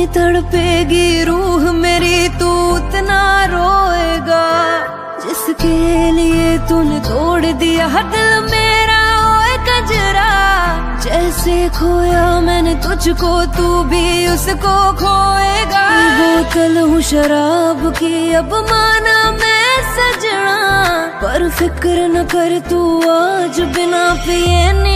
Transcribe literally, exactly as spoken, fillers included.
जितनी तड़पेगी रूह मेरी तू उतना रोएगा। जिसके लिए तूने तोड़ दिया दिल मेरा ओए कजरा। जैसे खोया मैंने तुझको तू भी उसको खोएगा। बोतल हूँ शराब की अब माना मैं सजना, पर फिक्र न कर तू आज बिना पिए नहीं